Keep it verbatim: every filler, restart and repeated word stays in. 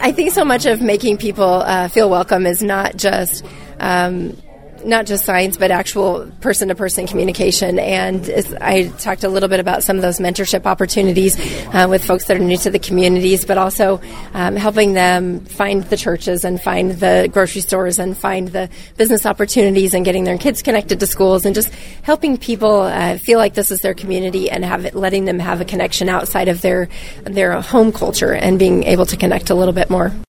I think so much of making people uh, feel welcome is not just um, not just science, but actual person-to-person communication. And as I talked a little bit about some of those mentorship opportunities uh, with folks that are new to the communities, but also um, helping them find the churches and find the grocery stores and find the business opportunities and getting their kids connected to schools and just helping people uh, feel like this is their community and have it, letting them have a connection outside of their their home culture and being able to connect a little bit more.